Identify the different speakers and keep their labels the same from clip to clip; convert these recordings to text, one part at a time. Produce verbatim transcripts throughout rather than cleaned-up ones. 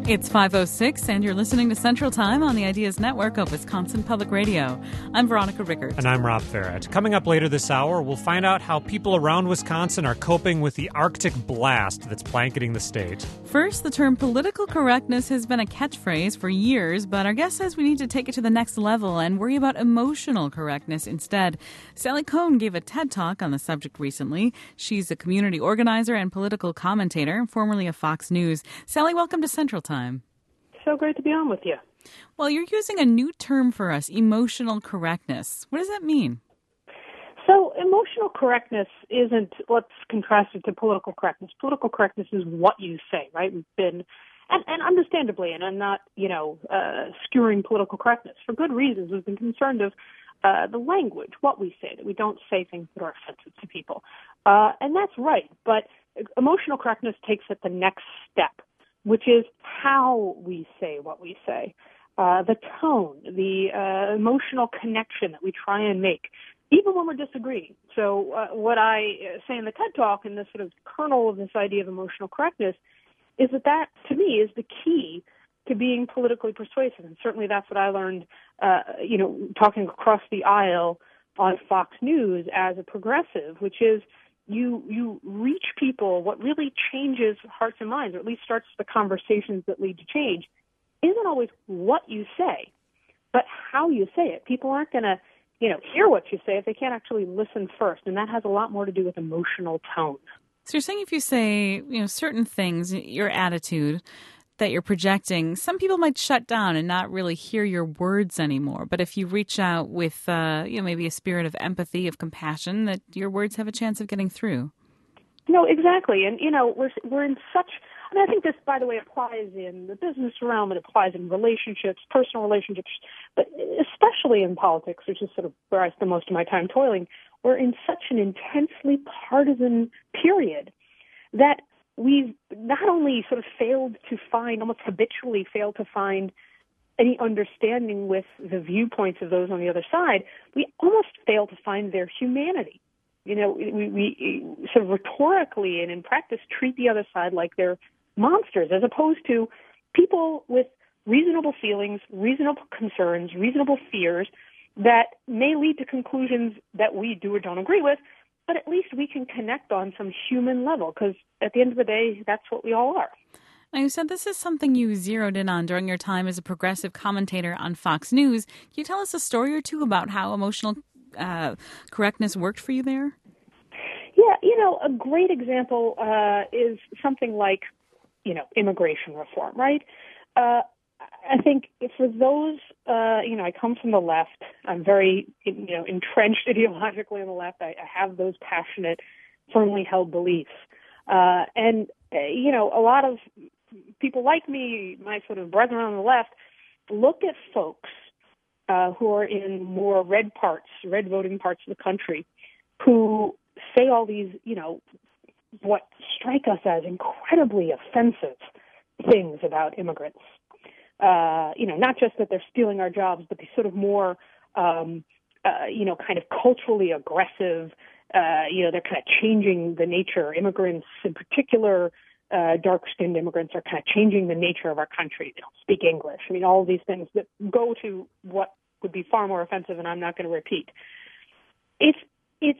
Speaker 1: It's five oh six, and you're listening to Central Time on the Ideas Network of Wisconsin Public Radio. I'm Veronica Rickert.
Speaker 2: And I'm Rob Farrett. Coming up later this hour, we'll find out how people around Wisconsin are coping with the Arctic blast that's blanketing the state.
Speaker 1: First, the term political correctness has been a catchphrase for years, but our guest says we need to take it to the next level and worry about emotional correctness instead. Sally Kohn gave a TED Talk on the subject recently. She's a community organizer and political commentator, formerly of Fox News. Sally, welcome to Central Time.
Speaker 3: So great to be on with you.
Speaker 1: Well, you're using a new term for us, emotional correctness. What does that mean?
Speaker 3: So emotional correctness isn't, let's contrast it to political correctness. Political correctness is what you say, right? We've been, and, and understandably, and I'm not, you know, uh, skewering political correctness. For good reasons, we've been concerned of uh, the language, what we say, that we don't say things that are offensive to people. Uh, and that's right. But emotional correctness takes it the next step, which is how we say what we say, uh, the tone, the uh, emotional connection that we try and make, even when we're disagreeing. So uh, what I say in the TED Talk, and the sort of kernel of this idea of emotional correctness, is that that, to me, is the key to being politically persuasive. And certainly that's what I learned, uh, you know, talking across the aisle on Fox News as a progressive, which is You you reach people. What really changes hearts and minds, or at least starts the conversations that lead to change, isn't always what you say, but how you say it. People aren't going to, you know, hear what you say if they can't actually listen first, and that has a lot more to do with emotional tone.
Speaker 1: So you're saying if you say, you know, certain things, your attitude that you're projecting, some people might shut down and not really hear your words anymore. But if you reach out with, uh, you know, maybe a spirit of empathy, of compassion, that your words have a chance of getting through.
Speaker 3: No, exactly. And, you know, we're we're in such, I mean, I think this, by the way, applies in the business realm. It applies in relationships, personal relationships, but especially in politics, which is sort of where I spend most of my time toiling. We're in such an intensely partisan period that we've not only sort of failed to find, almost habitually failed to find any understanding with the viewpoints of those on the other side, we almost fail to find their humanity. You know, we, we sort of rhetorically and in practice treat the other side like they're monsters, as opposed to people with reasonable feelings, reasonable concerns, reasonable fears that may lead to conclusions that we do or don't agree with, but at least we can connect on some human level, because at the end of the day, that's what we all are.
Speaker 1: Now, you said this is something you zeroed in on during your time as a progressive commentator on Fox News. Can you tell us a story or two about how emotional uh, correctness worked for you there?
Speaker 3: Yeah, you know, a great example uh, is something like, you know, immigration reform, right? Uh, I think for those, uh, you know, I come from the left. I'm very, you know, entrenched ideologically on the left. I, I have those passionate, firmly held beliefs. Uh, and, uh, you know, a lot of people like me, my sort of brethren on the left, look at folks uh, who are in more red parts, red voting parts of the country, who say all these, you know, what strike us as incredibly offensive things about immigrants. Uh, you know, not just that they're stealing our jobs, but the sort of more, um, uh, you know, kind of culturally aggressive, uh, you know, they're kind of changing the nature. Immigrants in particular, uh, dark-skinned immigrants are kind of changing the nature of our country. They don't speak English. I mean, all of these things that go to what would be far more offensive, and I'm not going to repeat. It's, it's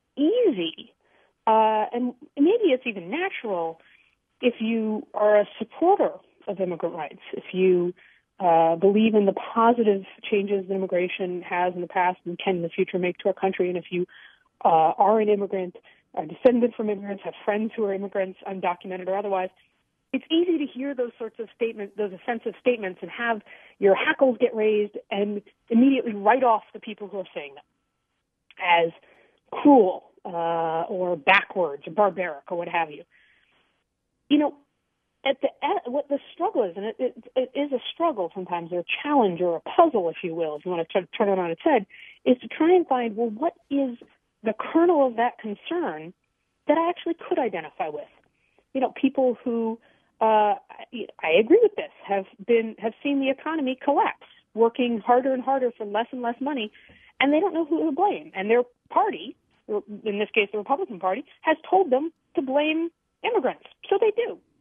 Speaker 3: easy, uh, and maybe it's even natural if you are a supporter of immigrant rights, if you uh, believe in the positive changes that immigration has in the past and can in the future make to our country, and if you uh, are an immigrant, are descended from immigrants, have friends who are immigrants, undocumented or otherwise, it's easy to hear those sorts of statements, those offensive statements, and have your hackles get raised and immediately write off the people who are saying them as cruel uh, or backwards or barbaric or what have you. You know, At the at, what the struggle is, and it, it, it is a struggle sometimes, or a challenge, or a puzzle, if you will, if you want to try to turn it on its head, is to try and find, well, what is the kernel of that concern that I actually could identify with? You know, people who, uh, I agree with this, have been have seen the economy collapse, working harder and harder for less and less money, and they don't know who to blame. And their party, in this case the Republican Party, has told them to blame immigrants. So they do.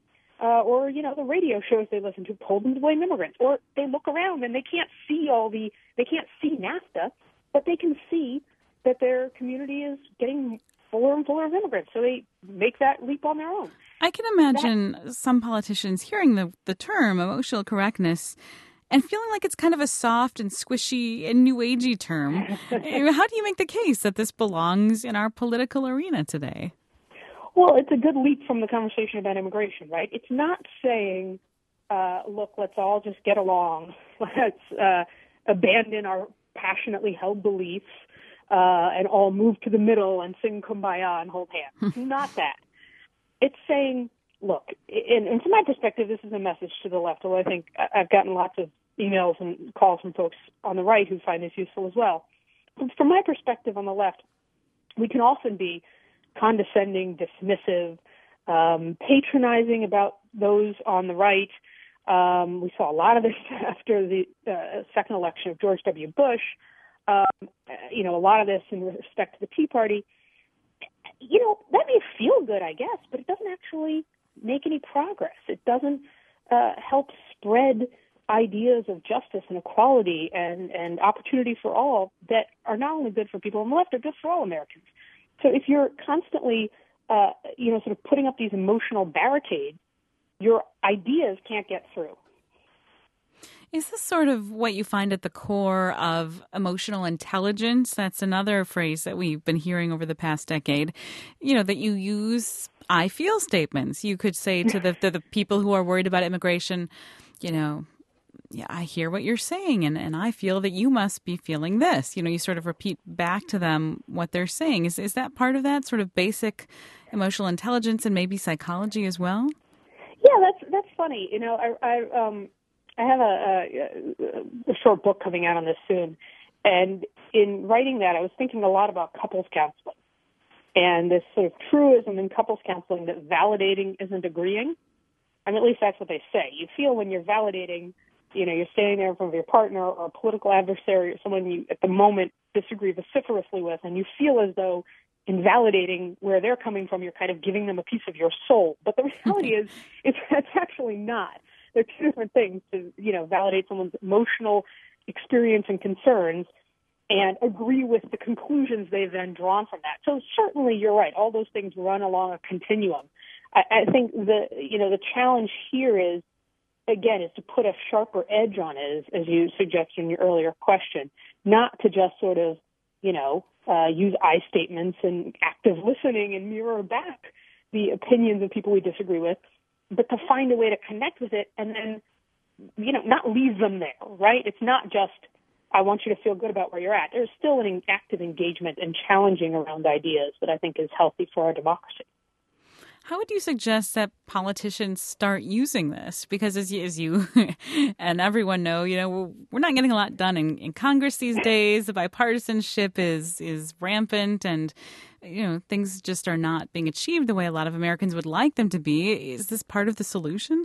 Speaker 3: uh, or, you know, the radio shows they listen to told them to blame immigrants. Or they look around and they can't see all the, they can't see NAFTA, but they can see that their community is getting fuller and fuller of immigrants. So they make that leap on their own.
Speaker 1: I can imagine that, some politicians hearing the, the term emotional correctness and feeling like it's kind of a soft and squishy and new agey term. How do you make the case that this belongs in our political arena today?
Speaker 3: Well, it's a good leap from the conversation about immigration, right? It's not saying, uh, look, let's all just get along. Let's uh, abandon our passionately held beliefs uh, and all move to the middle and sing Kumbaya and hold hands. Not that. It's saying, look, and, and from my perspective, this is a message to the left, although I think I've gotten lots of emails and calls from folks on the right who find this useful as well. From my perspective on the left, we can often be condescending, dismissive, um, patronizing about those on the right. Um, we saw a lot of this after the uh, second election of George W. Bush. Um, you know, a lot of this in respect to the Tea Party. You know, that may feel good, I guess, but it doesn't actually make any progress. It doesn't uh, help spread ideas of justice and equality and, and opportunity for all that are not only good for people on the left, are good for all Americans. So if you're constantly, uh, you know, sort of putting up these emotional barricades, your ideas can't get through.
Speaker 1: Is this sort of what you find at the core of emotional intelligence? That's another phrase that we've been hearing over the past decade. You know, that you use I feel statements. You could say to the, to the people who are worried about immigration, you know, yeah, I hear what you're saying, and, and I feel that you must be feeling this. You know, you sort of repeat back to them what they're saying. Is is that part of that sort of basic emotional intelligence and maybe psychology as well?
Speaker 3: Yeah, that's that's funny. You know, I I um I have a, a, a short book coming out on this soon, and in writing that, I was thinking a lot about couples counseling and this sort of truism in couples counseling that validating isn't agreeing. I mean, at least that's what they say. You feel when you're validating, you know, you're standing there in front of your partner or a political adversary or someone you at the moment disagree vociferously with, and you feel as though in validating where they're coming from, you're kind of giving them a piece of your soul. But the reality is, it's, it's actually not. They're two different things to, you know, validate someone's emotional experience and concerns and agree with the conclusions they've then drawn from that. So certainly you're right. All those things run along a continuum. I, I think the, you know, the challenge here is, again, is to put a sharper edge on it, as, as you suggested in your earlier question, not to just sort of, you know, uh, use I statements and active listening and mirror back the opinions of people we disagree with, but to find a way to connect with it and then, you know, not leave them there, right? It's not just, I want you to feel good about where you're at. There's still an active engagement and challenging around ideas that I think is healthy for our democracy.
Speaker 1: How would you suggest that politicians start using this? Because as you, as you and everyone know, you know, we're, we're not getting a lot done in, in Congress these days. The bipartisanship is is rampant, and you know, things just are not being achieved the way a lot of Americans would like them to be. Is this part of the solution?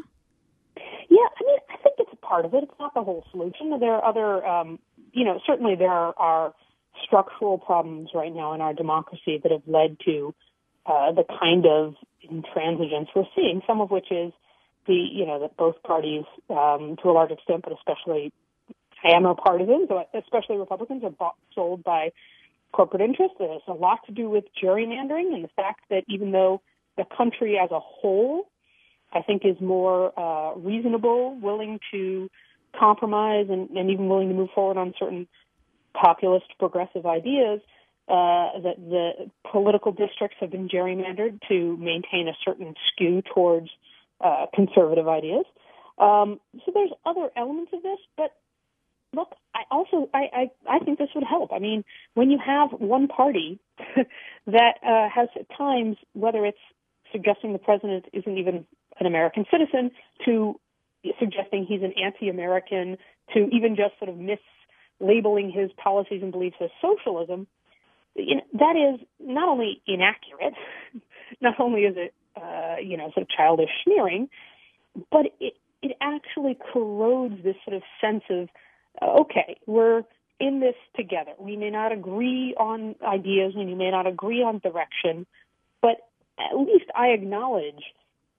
Speaker 3: Yeah, I mean, I think it's a part of it. It's not the whole solution. There are other, um, you know, certainly there are, are structural problems right now in our democracy that have led to uh, the kind of intransigence we're seeing, some of which is the, you know, that both parties, um, to a large extent, but especially ammo-partisans, especially Republicans, are bought, sold by corporate interests. It has a lot to do with gerrymandering and the fact that even though the country as a whole, I think, is more uh, reasonable, willing to compromise, and, and even willing to move forward on certain populist progressive ideas, uh, that the political districts have been gerrymandered to maintain a certain skew towards uh, conservative ideas. Um, so there's other elements of this, but look, I also I, I, I think this would help. I mean, when you have one party that uh, has at times, whether it's suggesting the president isn't even an American citizen, to suggesting he's an anti-American, to even just sort of mislabeling his policies and beliefs as socialism, you know, that is not only inaccurate, not only is it, uh, you know, sort of childish sneering, but it, it actually corrodes this sort of sense of, uh, okay, we're in this together. We may not agree on ideas, and we may not agree on direction, but at least I acknowledge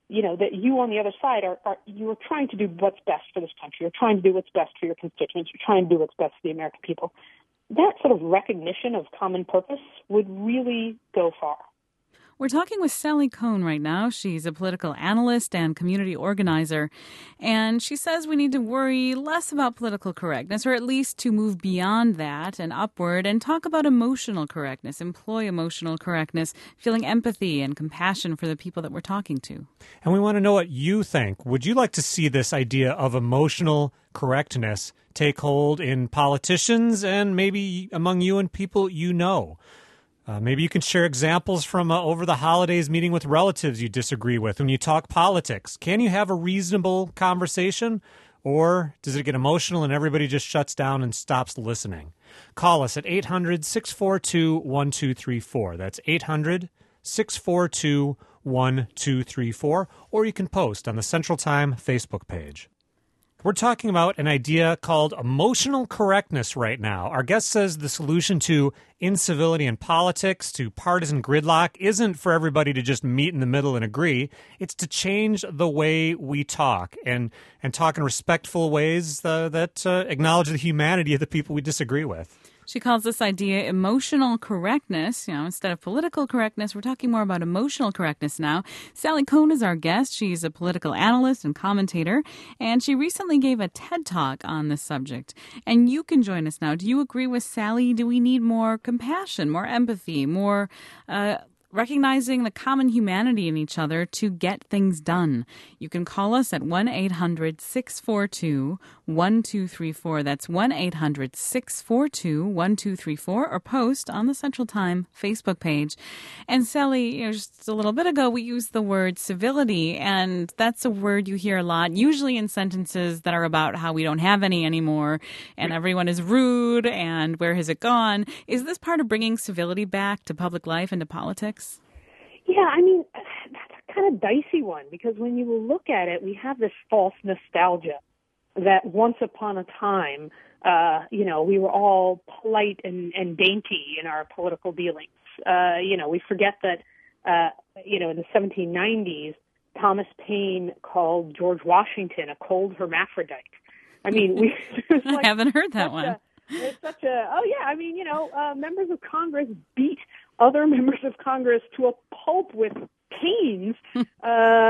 Speaker 3: you know, that you on the other side are, are you are trying to do what's best for this country. You're trying to do what's best for your constituents. You're trying to do what's best for the American people. That sort of recognition of common purpose would really go far.
Speaker 1: We're talking with Sally Kohn right now. She's a political analyst and community organizer, and she says we need to worry less about political correctness, or at least to move beyond that and upward and talk about emotional correctness, employ emotional correctness, feeling empathy and compassion for the people that we're talking to.
Speaker 2: And we want to know what you think. Would you like to see this idea of emotional correctness take hold in politicians and maybe among you and people you know? Uh, maybe you can share examples from uh, over the holidays meeting with relatives you disagree with when you talk politics. Can you have a reasonable conversation, or does it get emotional and everybody just shuts down and stops listening? Call us at eight hundred, six four two, one two three four. That's eight hundred, six four two, one two three four, or you can post on the Central Time Facebook page. We're talking about an idea called emotional correctness right now. Our guest says the solution to incivility in politics, to partisan gridlock, isn't for everybody to just meet in the middle and agree. It's to change the way we talk and, and talk in respectful ways uh, that uh, acknowledge the humanity of the people we disagree with.
Speaker 1: She calls this idea emotional correctness. You know, instead of political correctness, we're talking more about emotional correctness now. Sally Kohn is our guest. She's a political analyst and commentator, and she recently gave a TED Talk on this subject. And you can join us now. Do you agree with Sally? Do we need more compassion, more empathy, more uh, recognizing the common humanity in each other to get things done? You can call us at one eight hundred, six four two, one two three four. That's one eight hundred, six four two, one two three four, or post on the Central Time Facebook page. And Sally, you know, just a little bit ago, we used the word civility, and that's a word you hear a lot, usually in sentences that are about how we don't have any anymore, and everyone is rude, and where has it gone? Is this part of bringing civility back to public life and to politics?
Speaker 3: Yeah, I mean, that's a kind of dicey one, because when you look at it, we have this false nostalgia that once upon a time, uh, you know, we were all polite and, and dainty in our political dealings. Uh, you know, we forget that, uh, you know, in the seventeen nineties, Thomas Paine called George Washington a cold hermaphrodite. I mean, we like
Speaker 1: I haven't heard that one.
Speaker 3: A, it's such a, oh yeah, I mean, you know, uh, members of Congress beat other members of Congress to a pulp with canes uh,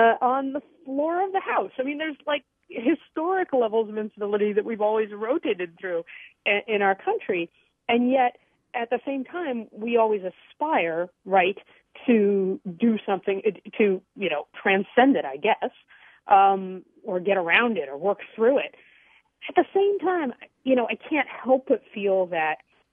Speaker 3: on the floor of the House. I mean, there's like historic levels of incivility that we've always rotated through in, in our country. And yet, at the same time, we always aspire, right, to do something, to, you know, transcend it, I guess, um, or get around it or work through it. At the same time, you know, I can't help but feel that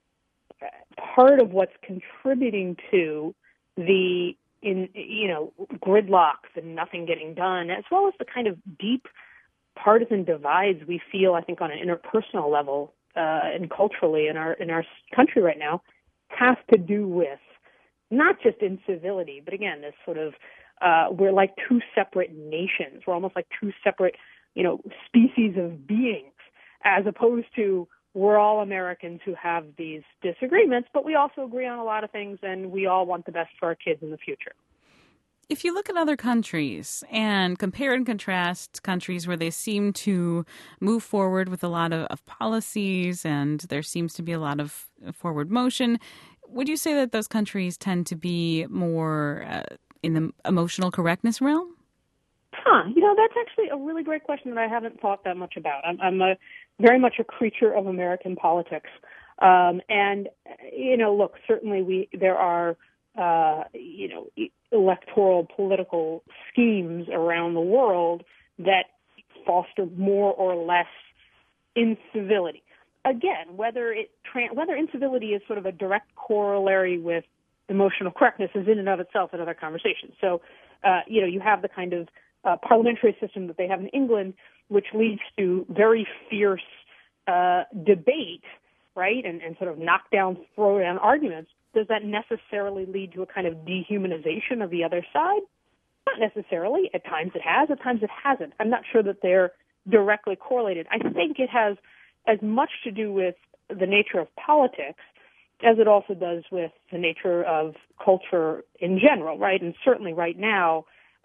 Speaker 3: part of what's contributing to the, in you know, gridlocks and nothing getting done, as well as the kind of deep partisan divides we feel, I think, on an interpersonal level uh, and culturally in our in our country right now, has to do with not just incivility, but again, this sort of uh, we're like two separate nations. We're almost like two separate, you know, species of beings, as opposed to we're all Americans who have these disagreements, but we also agree on a lot of things, and we all want the best for our kids in the future.
Speaker 1: If you look at other countries and compare and contrast countries where they seem to move forward with a lot of, of policies and there seems to be a lot of forward motion, would you say that those countries tend to be more uh, in the emotional correctness realm?
Speaker 3: Huh. You know, that's actually a really great question that I haven't thought that much about. I'm, I'm a, very much a creature of American politics. Um, and, you know, look, certainly we there are, uh, you know, electoral political schemes around the world that foster more or less incivility. Again, whether it tra- whether incivility is sort of a direct corollary with emotional correctness is in and of itself another conversation. So, uh, you know, you have the kind of uh, parliamentary system that they have in England, which leads to very fierce uh, debate, right, and, and sort of knock-down, throw-down arguments. Does that necessarily lead to a kind of dehumanization of the other side? Not necessarily. At times it has. At times it hasn't. I'm not sure that they're directly correlated. I think it has as much to do with the nature of politics as it also does with the nature of culture in general, right? And certainly right now,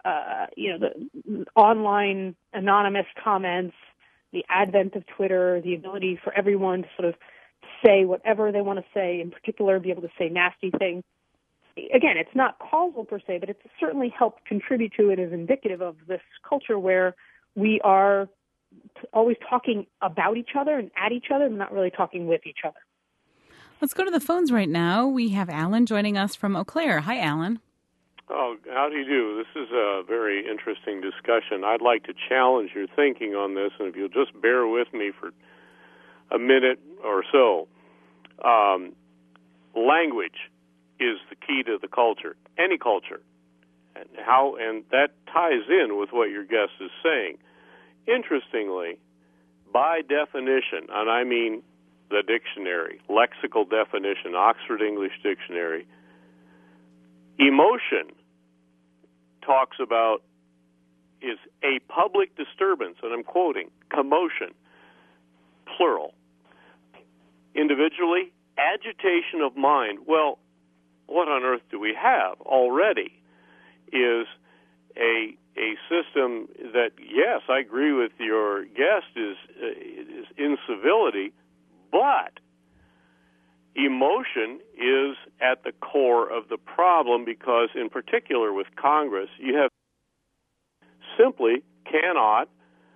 Speaker 3: uh, you know, the online anonymous comments, the advent of Twitter, the ability for everyone to sort of say whatever they want to say, in particular, be able to say nasty things. Again, it's not causal per se, but it's certainly helped contribute to it as indicative of this culture where we are always talking about each other and at each other and not really talking with each other.
Speaker 1: Let's go to the phones right now. We have Alan joining us from Eau Claire. Hi, Alan.
Speaker 4: Oh, how do you do? This is a very interesting discussion. I'd like to challenge your thinking on this, and if you'll just bear with me for a minute or so. Um, language is the key to the culture, any culture, and how, and that ties in with what your guest is saying. Interestingly, by definition, and I mean the dictionary, lexical definition, Oxford English Dictionary, emotion talks about is a public disturbance, and I'm quoting, commotion, plural. Individually, agitation of mind. Well, what on earth do we have already is a a system that, yes, I agree with your guest, is, uh, is incivility, but emotion is at the core of the problem because, in particular with Congress, you have simply cannot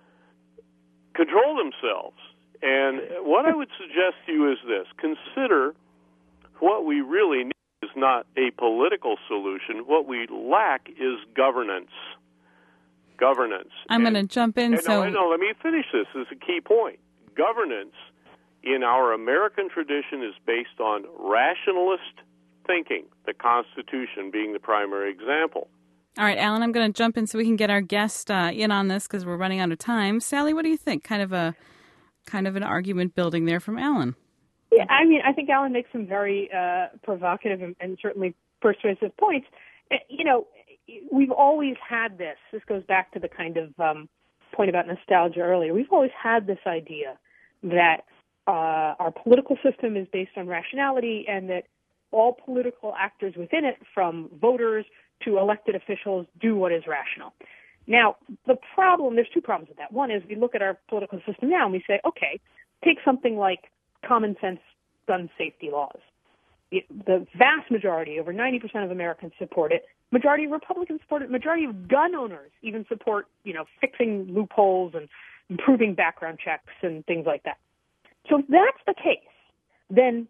Speaker 4: control themselves. And what I would suggest to you is this. Consider what we really need is not a political solution. What we lack is governance. Governance.
Speaker 1: I'm going to jump in.
Speaker 4: And,
Speaker 1: so
Speaker 4: no, no, let me finish this. This is a key point. Governance in our American tradition is based on rationalist thinking, the Constitution being the primary example.
Speaker 1: All right, Alan, I'm going to jump in so we can get our guest uh, in on this because we're running out of time. Sally, what do you think? Kind of a kind of an argument building there from Alan.
Speaker 3: Yeah, I mean, I think Alan makes some very uh, provocative and, and certainly persuasive points. You know, we've always had this. This goes back to the kind of um, point about nostalgia earlier. We've always had this idea that uh, our political system is based on rationality and that all political actors within it, from voters to elected officials, do what is rational. Now, the problem, there's two problems with that. One is we look at our political system now and we say, okay, take something like common sense gun safety laws. The vast majority, over ninety percent of Americans support it. Majority of Republicans support it. Majority of gun owners even support, you know, fixing loopholes and improving background checks and things like that. So if that's the case, then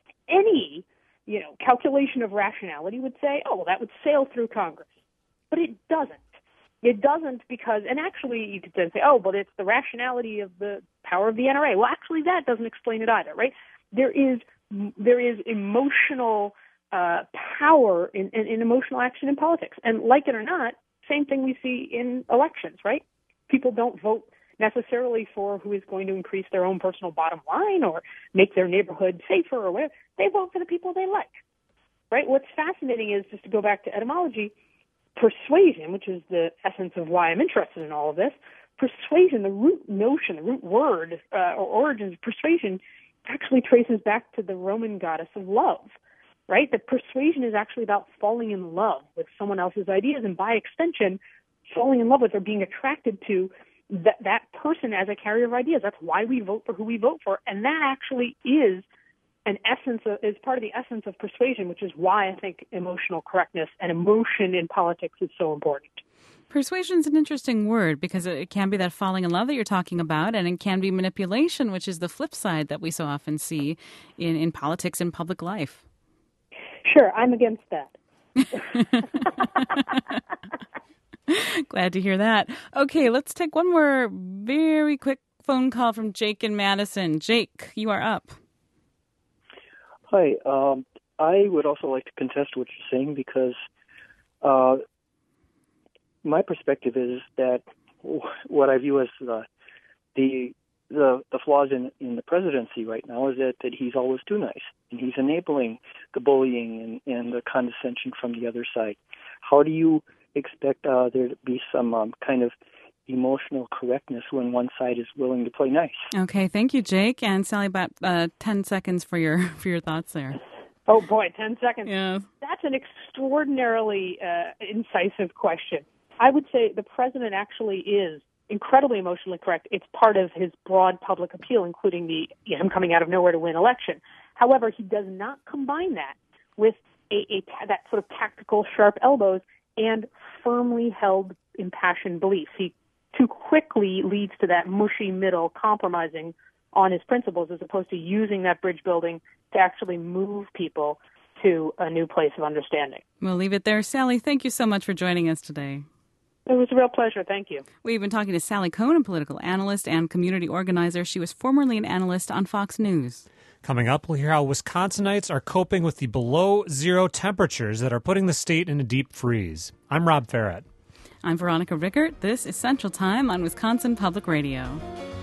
Speaker 3: any, you know, calculation of rationality would say, oh, well, that would sail through Congress. But it doesn't. It doesn't because, and actually you could then say, oh, but it's the rationality of the power of the N R A. Well, actually that doesn't explain it either, right? There is there is emotional uh, power in, in, in emotional action in politics. And like it or not, same thing we see in elections, right? People don't vote necessarily for who is going to increase their own personal bottom line or make their neighborhood safer or whatever. They vote for the people they like, right? What's fascinating is, just to go back to etymology, persuasion, which is the essence of why I'm interested in all of this, persuasion, the root notion, the root word uh, or origins of persuasion actually traces back to the Roman goddess of love, right? That persuasion is actually about falling in love with someone else's ideas and, by extension, falling in love with or being attracted to that, that person as a carrier of ideas. That's why we vote for who we vote for. And that actually is an essence of, is part of the essence of persuasion, which is why I think emotional correctness and emotion in politics is so important.
Speaker 1: Persuasion is an interesting word because it can be that falling in love that you're talking about, and it can be manipulation, which is the flip side that we so often see in, in politics and public life.
Speaker 3: Sure, I'm against that.
Speaker 1: Glad to hear that. Okay, let's take one more very quick phone call from Jake in Madison. Jake, you are up.
Speaker 5: Hi. Um, I would also like to contest what you're saying because uh, my perspective is that what I view as the the the, the flaws in, in the presidency right now is that, that he's always too nice, and he's enabling the bullying and, and the condescension from the other side. How do you expect uh, there to be some um, kind of emotional correctness when one side is willing to play nice?
Speaker 1: Okay, thank you, Jake. And Sally, about uh, ten seconds for your for your thoughts there.
Speaker 3: Oh, boy, ten seconds.
Speaker 1: Yeah.
Speaker 3: That's an extraordinarily uh, incisive question. I would say the president actually is incredibly emotionally correct. It's part of his broad public appeal, including the him coming out of nowhere to win election. However, he does not combine that with a, a that sort of tactical sharp elbows and firmly held impassioned beliefs. He too quickly leads to that mushy middle, compromising on his principles as opposed to using that bridge building to actually move people to a new place of understanding.
Speaker 1: We'll leave it there. Sally, thank you so much for joining us today.
Speaker 3: It was a real pleasure. Thank you.
Speaker 1: We've been talking to Sally Kohn, a political analyst and community organizer. She was formerly an analyst on Fox News.
Speaker 2: Coming up, we'll hear how Wisconsinites are coping with the below zero temperatures that are putting the state in a deep freeze. I'm Rob Farrett.
Speaker 1: I'm Veronica Rickert. This is Central Time on Wisconsin Public Radio.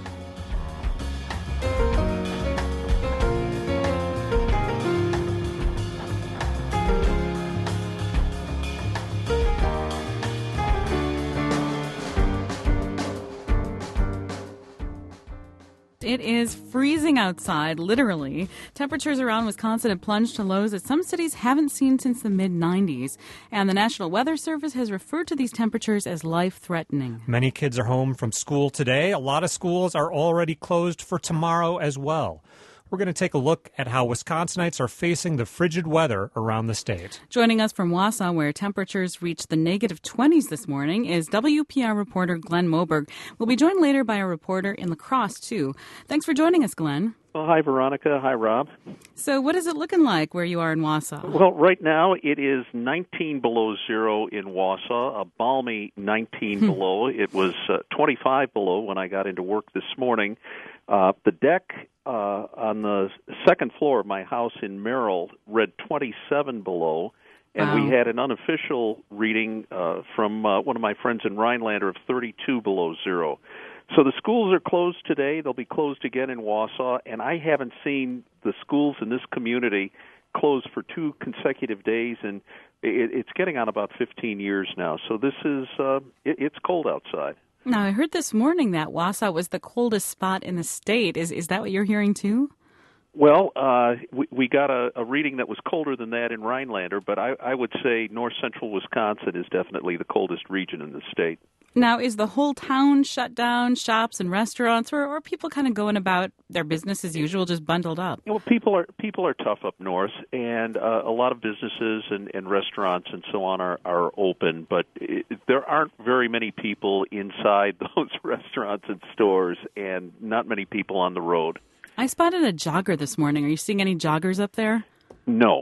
Speaker 1: It is freezing outside, literally. Temperatures around Wisconsin have plunged to lows that some cities haven't seen since the mid nineties. And the National Weather Service has referred to these temperatures as life-threatening.
Speaker 2: Many kids are home from school today. A lot of schools are already closed for tomorrow as well. We're going to take a look at how Wisconsinites are facing the frigid weather around the state.
Speaker 1: Joining us from Wausau, where temperatures reached the negative twenties this morning, is W P R reporter Glenn Moberg. We'll be joined later by a reporter in La Crosse, too. Thanks for joining us, Glenn.
Speaker 6: Well, hi, Veronica. Hi, Rob.
Speaker 1: So what is it looking like where you are in Wausau?
Speaker 6: Well, right now it is nineteen below zero in Wausau, a balmy nineteen below. It was uh, twenty-five below when I got into work this morning. Uh, the deck uh, on the second floor of my house in Merrill read twenty-seven below, and
Speaker 1: wow.
Speaker 6: we had an unofficial reading uh, from uh, one of my friends in Rhinelander of thirty-two below zero. So the schools are closed today. They'll be closed again in Wausau, and I haven't seen the schools in this community closed for two consecutive days, and it, it's getting on about fifteen years now. So this is uh, it, it's cold outside.
Speaker 1: Now, I heard this morning that Wausau was the coldest spot in the state. Is is that what you're hearing, too?
Speaker 6: Well, uh, we, we got a, a reading that was colder than that in Rhinelander, but I, I would say north-central Wisconsin is definitely the coldest region in the state.
Speaker 1: Now, is the whole town shut down, shops and restaurants, or, or people kind of going about their business as usual, just bundled up?
Speaker 6: Well, people are people are tough up north, and uh, a lot of businesses and, and restaurants and so on are, are open, but it, there aren't very many people inside those restaurants and stores, and not many people on the road.
Speaker 1: I spotted a jogger this morning. Are you seeing any joggers up there?
Speaker 6: No.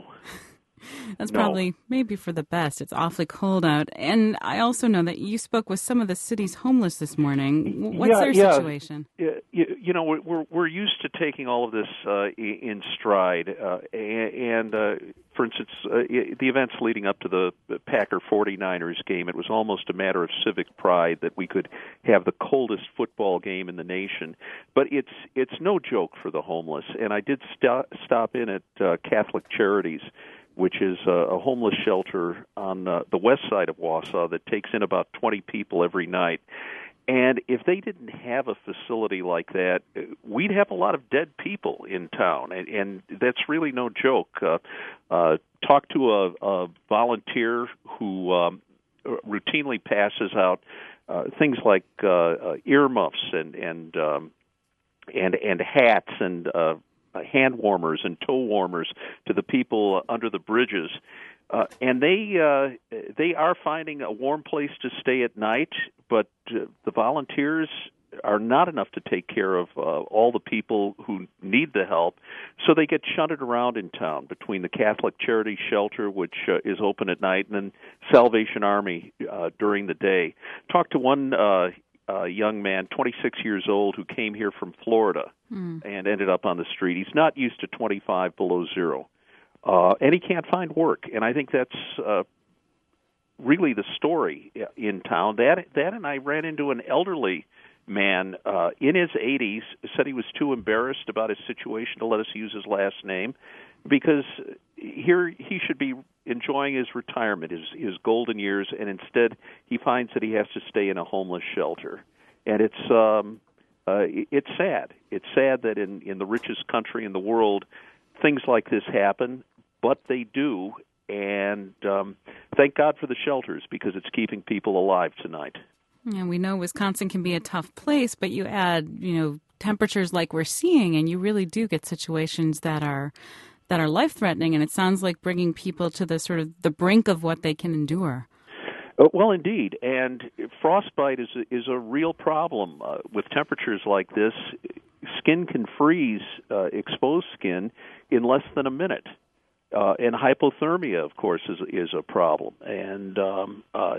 Speaker 1: That's
Speaker 6: no.
Speaker 1: probably maybe for the best. It's awfully cold out. And I also know that you spoke with some of the city's homeless this morning. What's
Speaker 6: yeah,
Speaker 1: their
Speaker 6: yeah.
Speaker 1: situation?
Speaker 6: You, you know, we're we're used to taking all of this uh, in stride. Uh, and, uh, for instance, uh, the events leading up to the Packer forty-niners game, it was almost a matter of civic pride that we could have the coldest football game in the nation. But it's it's no joke for the homeless. And I did st- stop in at uh, Catholic Charities, which is a, a homeless shelter on uh, the west side of Wausau that takes in about twenty people every night. And if they didn't have a facility like that, we'd have a lot of dead people in town, and, and that's really no joke. Uh, uh, talk to a, a volunteer who um, routinely passes out uh, things like uh, uh, earmuffs and and um, and and hats and uh, hand warmers and toe warmers to the people under the bridges. Uh, and they uh, they are finding a warm place to stay at night, but uh, the volunteers are not enough to take care of uh, all the people who need the help, so they get shunted around in town between the Catholic Charity Shelter, which uh, is open at night, and then Salvation Army uh, during the day. Talked to one uh, uh, young man, twenty-six years old, who came here from Florida mm. and ended up on the street. He's not used to twenty-five below zero. Uh, and he can't find work, and I think that's uh, really the story in town. That that, and I ran into an elderly man uh, in his eighties, said he was too embarrassed about his situation to let us use his last name, because here he should be enjoying his retirement, his his golden years, and instead he finds that he has to stay in a homeless shelter, and it's um, uh, it's sad. It's sad that in in the richest country in the world, things like this happen. But they do, and um, thank God for the shelters because it's keeping people alive tonight.
Speaker 1: And we know Wisconsin can be a tough place, but you add, you know, temperatures like we're seeing, and you really do get situations that are that are life-threatening, and it sounds like bringing people to the sort of the brink of what they can endure.
Speaker 6: Uh, well, indeed, and frostbite is a, is a real problem. Uh, with temperatures like this, skin can freeze, uh, exposed skin, in less than a minute. Uh, and hypothermia, of course, is is a problem. And um, uh,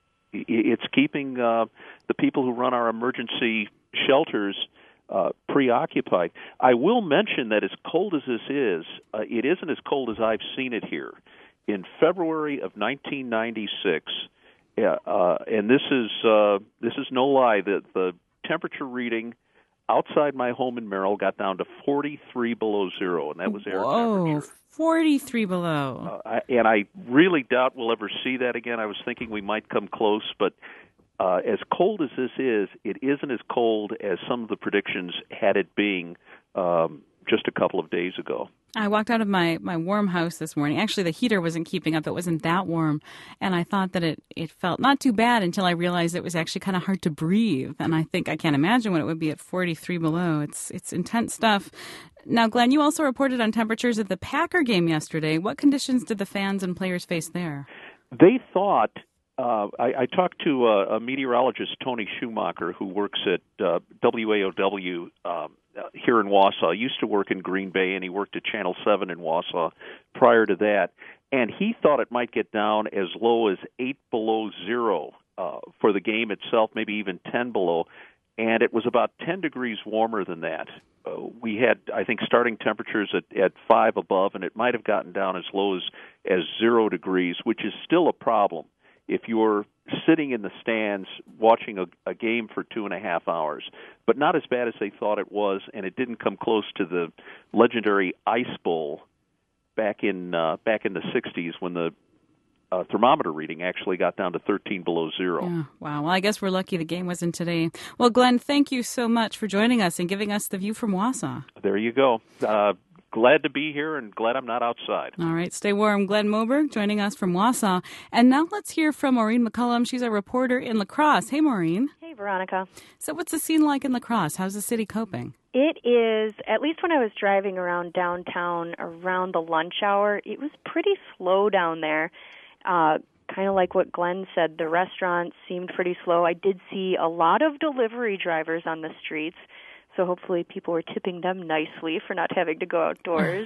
Speaker 6: it's keeping uh, the people who run our emergency shelters uh, preoccupied. I will mention that as cold as this is, uh, it isn't as cold as I've seen it here. In February of nineteen ninety-six, Yeah, uh, and this is uh, this is no lie. The the temperature reading outside my home in Merrill got down to forty-three below zero, and that was air
Speaker 1: Whoa,
Speaker 6: temperature.
Speaker 1: forty-three below.
Speaker 6: Uh, I, and I really doubt we'll ever see that again. I was thinking we might come close, but uh, as cold as this is, it isn't as cold as some of the predictions had it being um, just a couple of days ago.
Speaker 1: I walked out of my, my warm house this morning. Actually, the heater wasn't keeping up. It wasn't that warm. And I thought that it, it felt not too bad until I realized it was actually kind of hard to breathe. And I think I can't imagine what it would be at forty-three below. It's it's intense stuff. Now, Glenn, you also reported on temperatures at the Packer game yesterday. What conditions did the fans and players face there?
Speaker 6: They thought, uh, I, I talked to a, a meteorologist, Tony Schumacher, who works at uh, W A O W um, here in Wausau. He used to work in Green Bay, and he worked at Channel seven in Wausau prior to that. And he thought it might get down as low as eight below zero uh, for the game itself, maybe even ten below. And it was about ten degrees warmer than that. Uh, we had, I think, starting temperatures at, at five above, and it might have gotten down as low as, as zero degrees, which is still a problem if you're sitting in the stands watching a, a game for two and a half hours. But not as bad as they thought it was, and it didn't come close to the legendary Ice Bowl back in uh, back in the sixties when the Uh, thermometer reading actually got down to thirteen below zero.
Speaker 1: Yeah, wow. Well, I guess we're lucky the game wasn't today. Well, Glenn, thank you so much for joining us and giving us the view from Wausau.
Speaker 6: There you go. Uh, glad to be here and glad I'm not outside.
Speaker 1: All right, stay warm. Glenn Moberg joining us from Wausau. And now let's hear from Maureen McCullum. She's a reporter in La Crosse. Hey, Maureen.
Speaker 7: Hey, Veronica.
Speaker 1: So what's the scene like in La Crosse? How's the city coping?
Speaker 7: It is, at least when I was driving around downtown around the lunch hour, it was pretty slow down there. Uh, kind of like what Glenn said, the restaurants seemed pretty slow. I did see a lot of delivery drivers on the streets, so hopefully people were tipping them nicely for not having to go outdoors.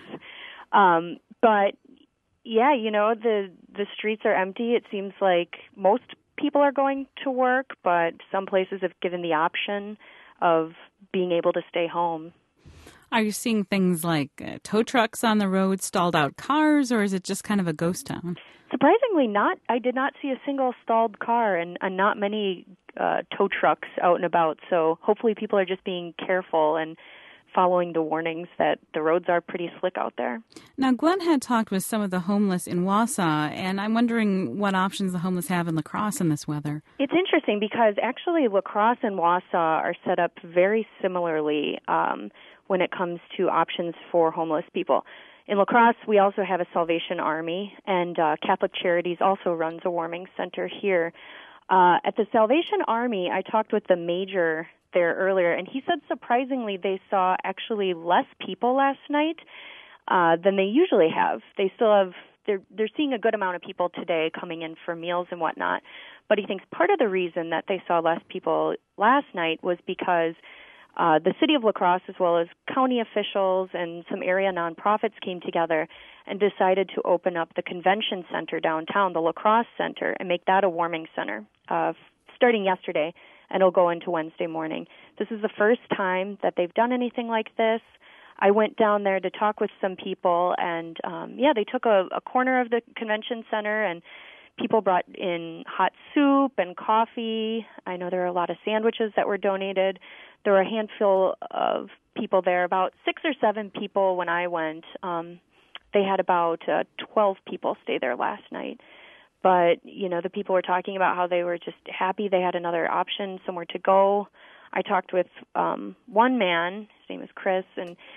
Speaker 7: um, but, yeah, you know, the, the streets are empty. It seems like most people are going to work, but some places have given the option of being able to stay home.
Speaker 1: Are you seeing things like uh, tow trucks on the road, stalled out cars, or is it just kind of a ghost town?
Speaker 7: Surprisingly, not. I did not see a single stalled car and, and not many uh, tow trucks out and about. So hopefully people are just being careful and following the warnings that the roads are pretty slick out there.
Speaker 1: Now, Glenn had talked with some of the homeless in Wausau, and I'm wondering what options the homeless have in La Crosse in this weather.
Speaker 7: It's interesting because actually La Crosse and Wausau are set up very similarly um, when it comes to options for homeless people. In La Crosse, we also have a Salvation Army, and uh, Catholic Charities also runs a warming center here. Uh, at the Salvation Army, I talked with the major there earlier, and he said surprisingly they saw actually less people last night uh, than they usually have. They still have, they're, they're seeing a good amount of people today coming in for meals and whatnot, but he thinks part of the reason that they saw less people last night was because Uh, the city of La Crosse, as well as county officials and some area nonprofits, came together and decided to open up the convention center downtown, the La Crosse Center, and make that a warming center uh, starting yesterday, and it'll go into Wednesday morning. This is the first time that they've done anything like this. I went down there to talk with some people, and, um, yeah, they took a, a corner of the convention center, and people brought in hot soup and coffee. I know there were a lot of sandwiches that were donated. There were a handful of people there, about six or seven people when I went. Um, they had about uh, twelve people stay there last night. But, you know, the people were talking about how they were just happy they had another option, somewhere to go. I talked with um, one man, his name is Chris, and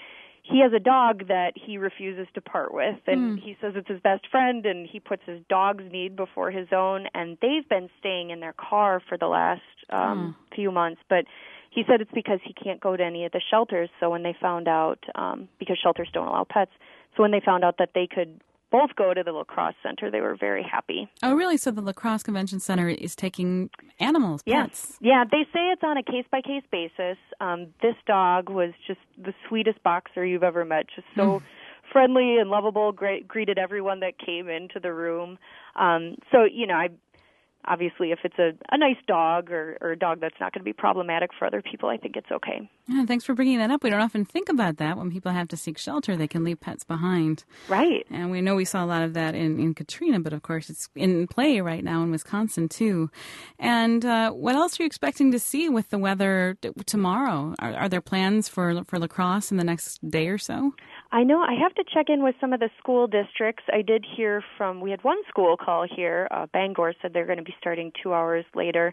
Speaker 7: he has a dog that he refuses to part with, and mm. he says it's his best friend, and he puts his dog's need before his own, and they've been staying in their car for the last um, mm. few months, but he said it's because he can't go to any of the shelters, so when they found out, um, because shelters don't allow pets, so when they found out that they could both go to the La Crosse Center, they were very happy.
Speaker 1: Oh, really? So the La Crosse Convention Center is taking animals, pets?
Speaker 7: Yes. Yeah, they say it's on a case-by-case basis. Um, this dog was just the sweetest boxer you've ever met, just so friendly and lovable, great, greeted everyone that came into the room. Um, so, you know, I obviously if it's a, a nice dog or, or a dog that's not going to be problematic for other people, I think it's okay.
Speaker 1: Yeah, thanks for bringing that up. We don't often think about that. When people have to seek shelter, they can leave pets behind.
Speaker 7: Right.
Speaker 1: And we know we saw a lot of that in, in Katrina, but of course it's in play right now in Wisconsin too. And uh, what else are you expecting to see with the weather t- tomorrow? Are, are there plans for, for La Crosse in the next day or so?
Speaker 7: I know. I have to check in with some of the school districts. I did hear from, we had one school call here. Uh, Bangor said they're going to be starting two hours later.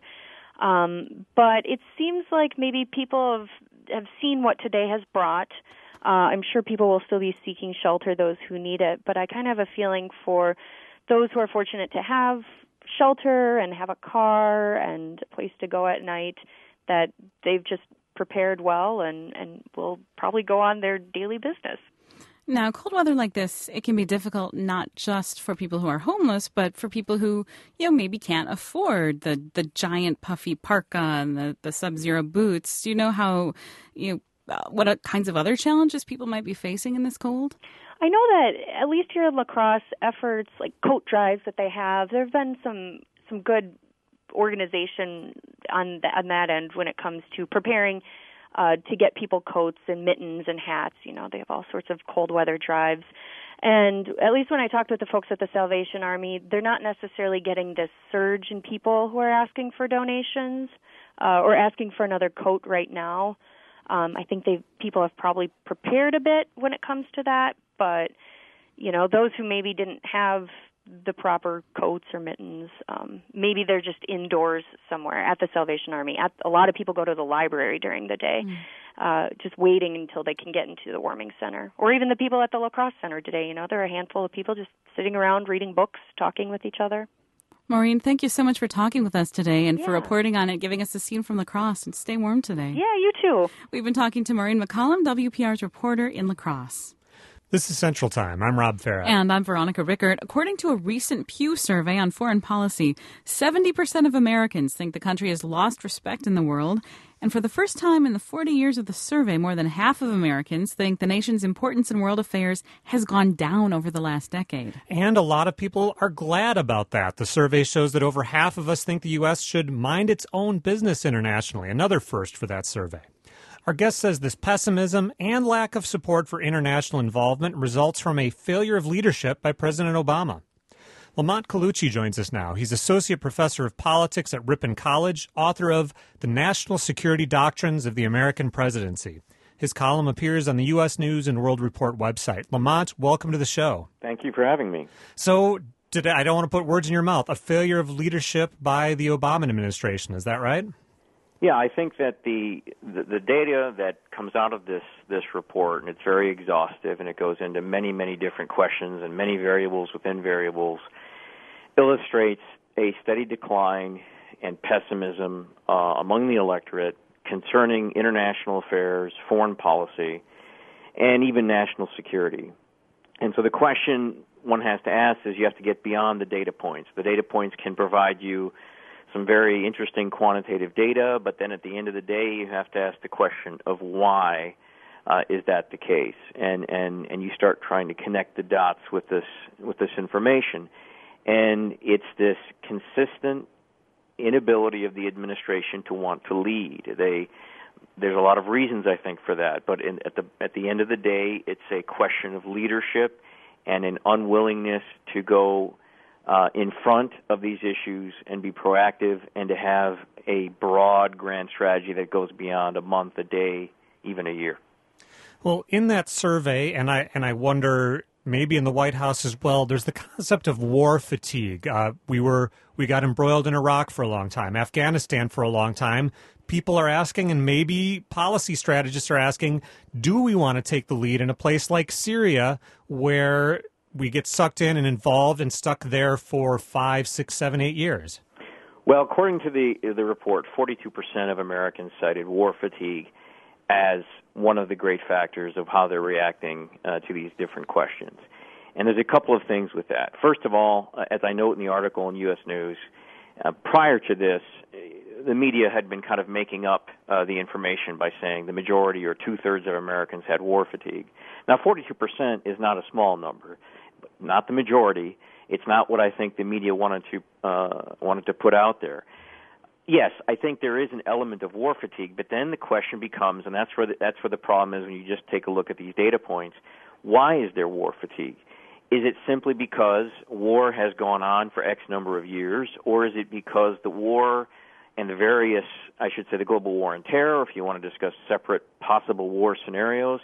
Speaker 7: Um, but it seems like maybe people have, have seen what today has brought. Uh, I'm sure people will still be seeking shelter, those who need it. But I kind of have a feeling for those who are fortunate to have shelter and have a car and a place to go at night, that they've just prepared well and, and will probably go on their daily business.
Speaker 1: Now, cold weather like this, it can be difficult not just for people who are homeless, but for people who, you know, maybe can't afford the, the giant puffy parka and the, the sub-zero boots. Do you know how, you know, uh, what kinds of other challenges people might be facing in this cold?
Speaker 7: I know that at least here in La Crosse, efforts like coat drives that they have, there have been some some good organization on, the, on that end when it comes to preparing Uh, to get people coats and mittens and hats. You know, they have all sorts of cold weather drives. And at least when I talked with the folks at the Salvation Army, they're not necessarily getting this surge in people who are asking for donations uh, or asking for another coat right now. Um, I think they people have probably prepared a bit when it comes to that. But, you know, those who maybe didn't have the proper coats or mittens, um, maybe they're just indoors somewhere at the Salvation Army. At, a lot of people go to the library during the day, mm. uh, just waiting until they can get into the warming center. Or even the people at the La Crosse Center today, you know, there are a handful of people just sitting around reading books, talking with each other.
Speaker 1: Maureen, thank you so much for talking with us today and
Speaker 7: yeah.
Speaker 1: for reporting on it, giving us a scene from La Crosse. And stay warm today.
Speaker 7: Yeah, you too.
Speaker 1: We've been talking to Maureen McCollum, W P R's reporter in La Crosse.
Speaker 2: This is Central Time. I'm Rob Farah.
Speaker 1: And I'm Veronica Rickert. According to a recent Pew survey on foreign policy, seventy percent of Americans think the country has lost respect in the world. And for the first time in the forty years of the survey, more than half of Americans think the nation's importance in world affairs has gone down over the last decade.
Speaker 2: And a lot of people are glad about that. The survey shows that over half of us think the U S should mind its own business internationally, another first for that survey. Our guest says this pessimism and lack of support for international involvement results from a failure of leadership by President Obama. Lamont Colucci joins us now. He's Associate Professor of Politics at Ripon College, author of The National Security Doctrines of the American Presidency. His column appears on the U S News and World Report website. Lamont, welcome to the show.
Speaker 8: Thank you for having me.
Speaker 2: So, did I don't want to put words in your mouth. A failure of leadership by the Obama administration, is that right?
Speaker 8: Yeah, I think that the, the the data that comes out of this this report, and it's very exhaustive, and it goes into many, many different questions and many variables within variables, illustrates a steady decline and pessimism uh, among the electorate concerning international affairs, foreign policy, and even national security. And so the question one has to ask is you have to get beyond the data points. The data points can provide you some very interesting quantitative data, but then at the end of the day, you have to ask the question of why uh, is that the case, and, and and you start trying to connect the dots with this with this information, and it's this consistent inability of the administration to want to lead. They there's a lot of reasons I think for that, but in, at the at the end of the day, it's a question of leadership and an unwillingness to go Uh, in front of these issues and be proactive and to have a broad grand strategy that goes beyond a month, a day, even a year.
Speaker 2: Well, in that survey, and I and I wonder maybe in the White House as well, there's the concept of war fatigue. Uh, we were we got embroiled in Iraq for a long time, Afghanistan for a long time. people are asking, and maybe policy strategists are asking, do we want to take the lead in a place like Syria where we get sucked in and involved and stuck there for five, six, seven, eight years?
Speaker 8: Well, according to the the report, forty-two percent of Americans cited war fatigue as one of the great factors of how they're reacting uh, to these different questions. And there's a couple of things with that. First of all, uh, as I note in the article in U S News, uh, prior to this, the media had been kind of making up uh, the information by saying the majority or two-thirds of Americans had war fatigue. Now, forty-two percent is not a small number, but not the majority. It's not what I think the media wanted to uh, wanted to put out there. Yes, I think there is an element of war fatigue, but then the question becomes, and that's where the, that's where the problem is when you just take a look at these data points, why is there war fatigue? Is it simply because war has gone on for X number of years, or is it because the war and the various, I should say the global war on terror, if you want to discuss separate possible war scenarios,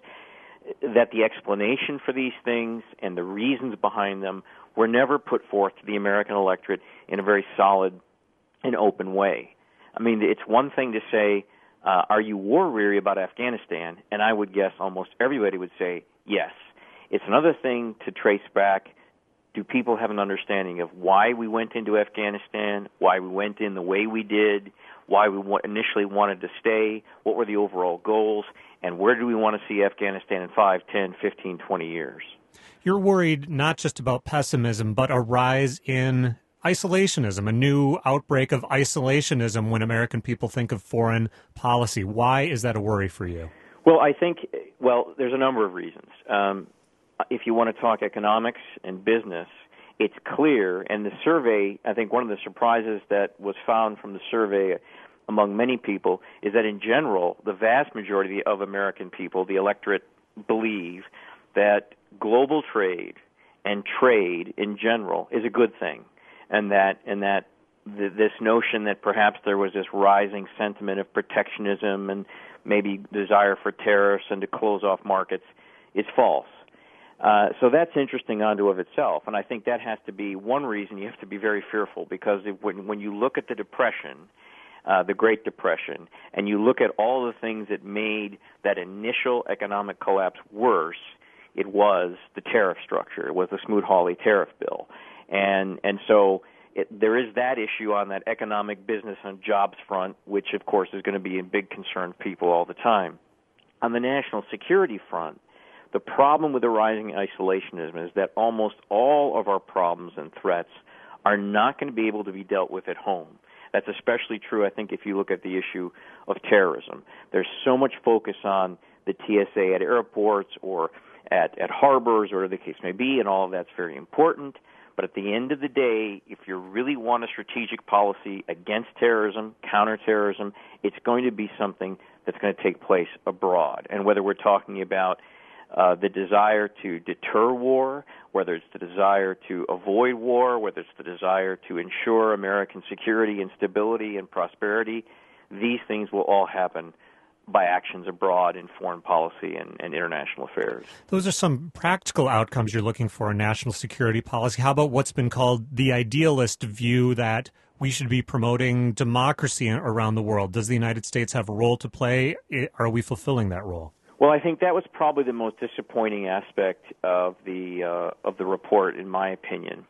Speaker 8: that the explanation for these things and the reasons behind them were never put forth to the American electorate in a very solid and open way. I mean, it's one thing to say, uh, are you war-weary about Afghanistan? And I would guess almost everybody would say yes. It's another thing to trace back, do people have an understanding of why we went into Afghanistan, why we went in the way we did, why we initially wanted to stay, what were the overall goals, and where do we want to see Afghanistan in five, ten, fifteen, twenty years?
Speaker 2: You're worried not just about pessimism, but a rise in isolationism, a new outbreak of isolationism when American people think of foreign policy. Why is that a worry for you?
Speaker 8: Well, I think, well, there's a number of reasons. Um, if you want to talk economics and business, it's clear, and the survey, I think one of the surprises that was found from the survey among many people is that in general, the vast majority of American people, the electorate, believe that global trade and trade in general is a good thing, and that and that th- this notion that perhaps there was this rising sentiment of protectionism and maybe desire for tariffs and to close off markets is false. Uh, so that's interesting unto of itself, and I think that has to be one reason you have to be very fearful, because if, when, when you look at the Depression, uh, the Great Depression, and you look at all the things that made that initial economic collapse worse, it was the tariff structure. It was the Smoot-Hawley tariff bill. And and so it, there is that issue on that economic, business, and jobs front, which, of course, is going to be a big concern of people all the time. On the national security front, the problem with the rising isolationism is that almost all of our problems and threats are not going to be able to be dealt with at home. That's especially true, I think, if you look at the issue of terrorism. There's so much focus on the T S A at airports or at, at harbors or whatever the case may be, and all of that's very important. But at the end of the day, if you really want a strategic policy against terrorism, counterterrorism, it's going to be something that's going to take place abroad. And whether we're talking about uh, the desire to deter war, whether it's the desire to avoid war, whether it's the desire to ensure American security and stability and prosperity, these things will all happen by actions abroad in foreign policy and, and international affairs.
Speaker 2: Those are some practical outcomes you're looking for in national security policy. How about what's been called the idealist view that we should be promoting democracy around the world? Does the United States have a role to play? Are we fulfilling that role?
Speaker 8: Well, I think that was probably the most disappointing aspect of the uh, of the report, in my opinion.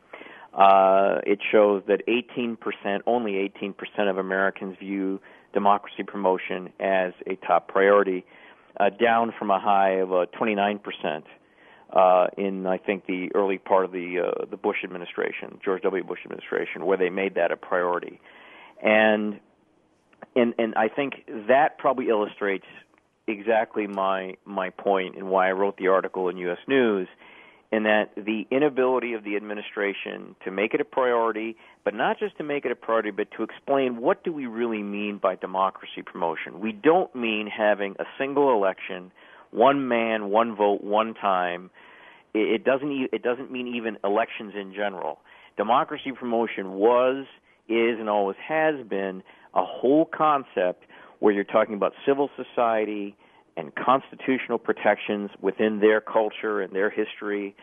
Speaker 8: Uh, it shows that eighteen percent, only eighteen percent of Americans view democracy promotion as a top priority, uh, down from a high of uh, twenty-nine percent uh, in, I think, the early part of the uh, the Bush administration, George W. Bush administration, where they made that a priority. And and and I think that probably illustrates exactly my my point and why I wrote the article in U S News, in that the inability of the administration to make it a priority, but not just to make it a priority, but to explain what do we really mean by democracy promotion. We don't mean having a single election, one man, one vote, one time. It doesn't it doesn't mean even elections in general. Democracy promotion was, is, and always has been a whole concept where you're talking about civil society and constitutional protections within their culture and their history,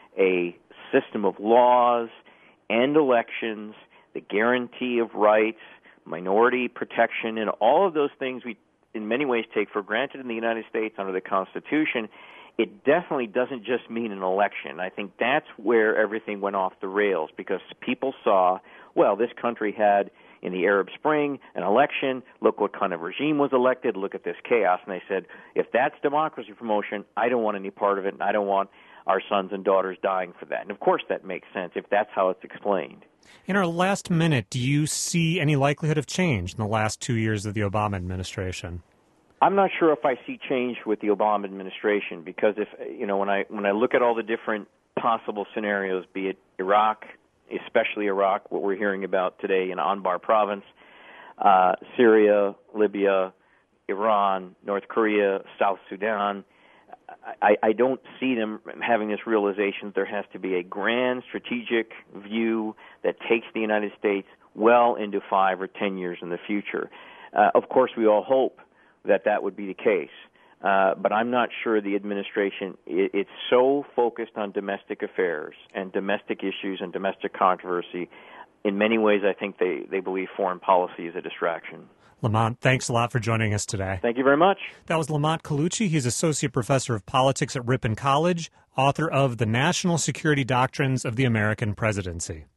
Speaker 8: a system of laws and elections, the guarantee of rights, minority protection, and all of those things we, in many ways, take for granted in the United States under the Constitution, it definitely doesn't just mean an election. I think that's where everything went off the rails, because people saw, well, this country had, in the Arab Spring, an election. Look what kind of regime was elected. Look at this chaos. And they said, if that's democracy promotion, I don't want any part of it, and I don't want our sons and daughters dying for that. And, of course, that makes sense if that's how it's explained.
Speaker 2: In our last minute, do you see any likelihood of change in the last two years of the Obama administration?
Speaker 8: I'm not sure if I see change with the Obama administration, because if you know when I when I look at all the different possible scenarios, be it Iraq, especially Iraq, what we're hearing about today in Anbar province, uh, Syria, Libya, Iran, North Korea, South Sudan, I, I don't see them having this realization that there has to be a grand strategic view that takes the United States well into five or ten years in the future. Uh, of course, we all hope that that would be the case. Uh, but I'm not sure the administration, it, it's so focused on domestic affairs and domestic issues and domestic controversy. In many ways, I think they, they believe foreign policy is a distraction.
Speaker 2: Lamont, thanks a lot for joining us today.
Speaker 8: Thank you very much.
Speaker 2: That was Lamont Colucci. He's Associate Professor of Politics at Ripon College, author of The National Security Doctrines of the American Presidency.